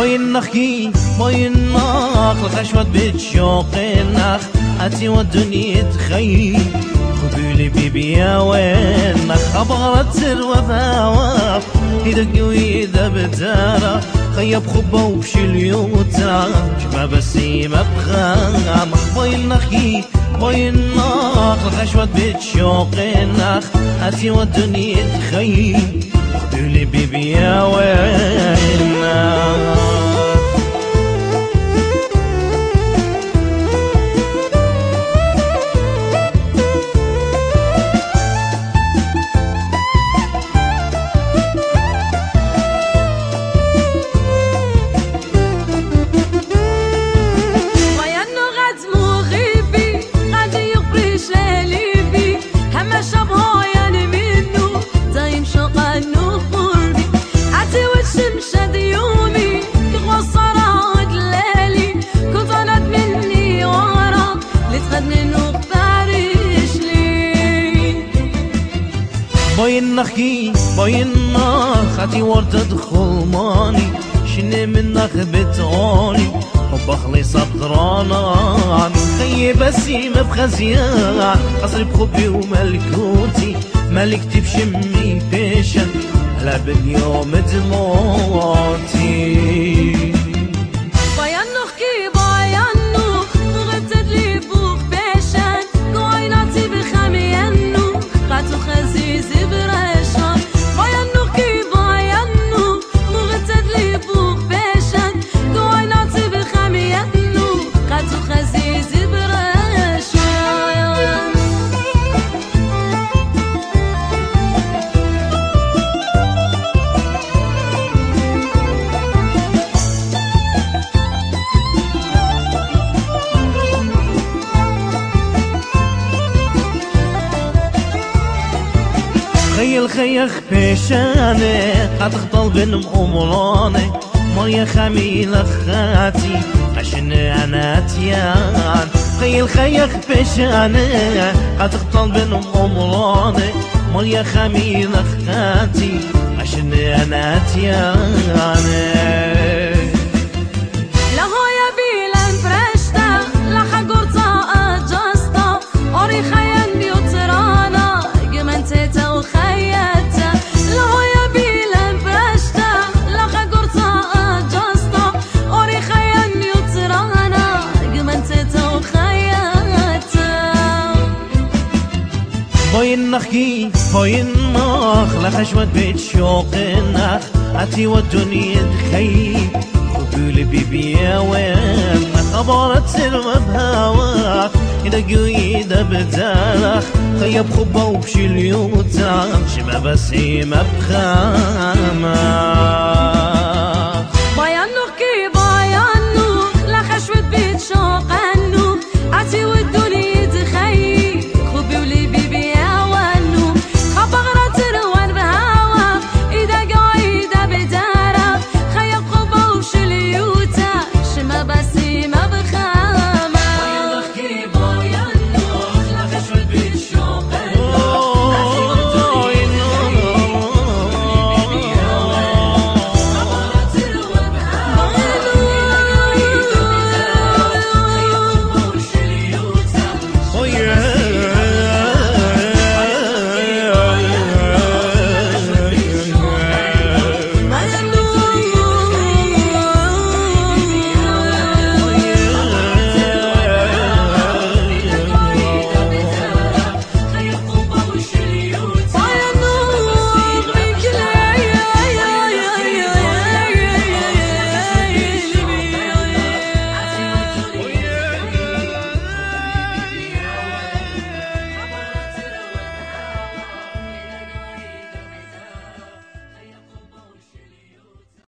باين نخكي باين ناخ الخشوة بتشوق النخ أتي والدنيا تخيل خذولي بيبي يا وين خبرت سر وفاوف يدق ويذا بتارة خيب خبه وبشي اليوتا جمع بسيمة بخام باين نخكي باين ناخ الخشوة بتشوق النخ أتي والدنيا تخيل خذولي بيبي يا وين باين نخكي باين ناخاتي ورد تدخل ماني شني من نخ بتعاني حب خلص بغرانا خي بسيمة بخزيان قصري بخبي وملكوتي ملكتي بشمي بيشن هلا باليوم دموتي خيل خيخ بيشاني قطخطل بن أمراني مريا خميل خاتي عشان أنا تيان خيل خيخ بيشاني قطخطل بن أمراني مريا خميل خاتي عشان أنا تيان باين نخكي باين ناخ لخشوة بيت شوق النخ أتي والدنيا تخيل خذولي بيبي يا وين خبرت سر بهواك يدق ويدا بتارخ خيب خبه وبشي اليوتا شما بسيمة بخامة